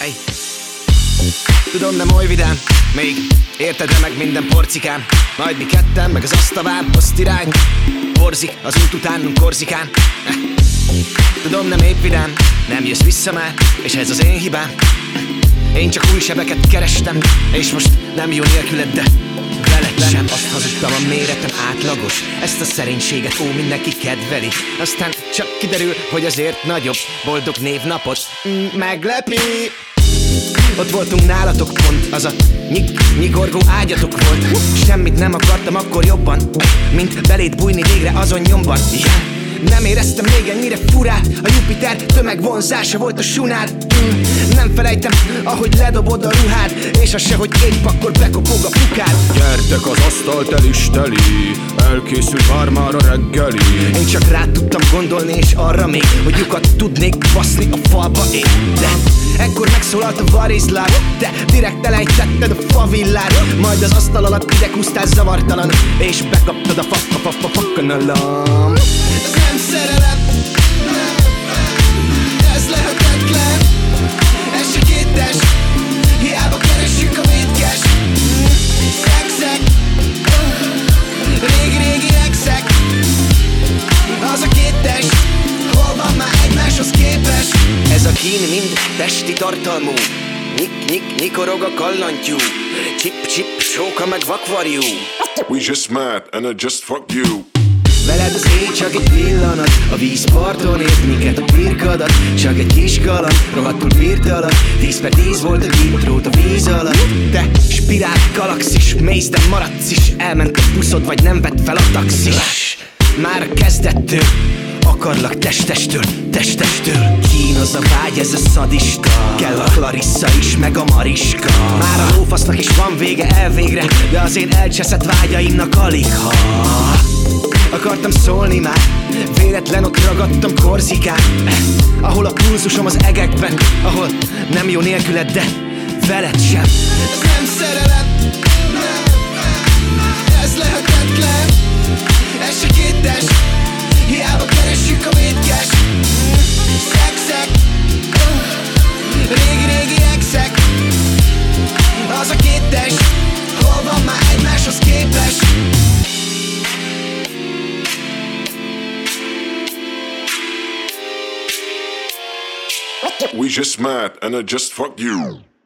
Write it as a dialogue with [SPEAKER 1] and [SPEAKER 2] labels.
[SPEAKER 1] Hey. Tudom, nem oly vidám, még érted meg minden porcikám. Majd mi ketten, meg az asztaván, azt irány borzik az út utánunk Korzikán. Tudom, nem épp vidám, nem jössz vissza már, és ez az én hibám. Én csak új sebeket kerestem, és most nem jó nélküled, de veled sem. Azt hazudtam, a méretem átlagos, ezt a szerénységet mindenki kedveli. Aztán csak kiderül, hogy azért nagyobb, boldog névnapot meglepi. Ott voltunk nálatok pont, az a nyikorgó ágyatok volt. Semmit nem akartam akkor jobban, mint beléd bújni végre azon nyomban. Nem éreztem még ennyire furát, a Jupiter tömegvonzása volt a sunád. Nem felejtem, ahogy ledobod a ruhád, és az se, hogy épp akkor bekopog a pukád.
[SPEAKER 2] Gyertek, az asztalt el is teli, elkészült már a reggeli.
[SPEAKER 1] Én csak rá tudtam gondolni, és arra még, hogy lyukat tudnék baszni a falba én. De ekkor megszólalt a varizlár, te direkt elejtetted a favillát. Majd az asztal alatt idegúztál zavartalan, és bekaptad a fakanalam.
[SPEAKER 3] Ez nem szerelem, ez lehetetlen, ez se kétes, hiába keressük a vétkes. Szexek, régi exek, az a kétes, hol van már egymáshoz képes.
[SPEAKER 1] Ez a kín mind testi tartalmú, nyikorog a kallantyú, csip, sóka meg vakvarjú.
[SPEAKER 2] We just met and I just fucked you.
[SPEAKER 1] Veled az éj csak egy pillanat, a vízparton ért minket a pirkadat. Csak egy kis kaland, rohadtul birtalan, 10/10 volt a giptrót a víz alatt. Te spirál galaxis, mész, de maradsz is. Elment a buszod, vagy nem vett fel a taxis. Már a kezdettől akarlak testestől. Kínoz a vágy, ez a szadista. Kell a Clarissa is, meg a Mariska. Már a lófasznak is van vége elvégre, de az én elcseszett vágyaimnak alig ha. Akartam szólni már, véletlen ott ragadtam Korzikán, ahol a pulzusom az egekben, ahol nem jó nélküled, de veled sem.
[SPEAKER 3] Ez nem szerelem, ez lehetetlen, ez se kétes, hiába keressük a vétkes. Szexek, régi exek, az a kétes, hol van már egymáshoz képes.
[SPEAKER 2] We just met and I just fucked you.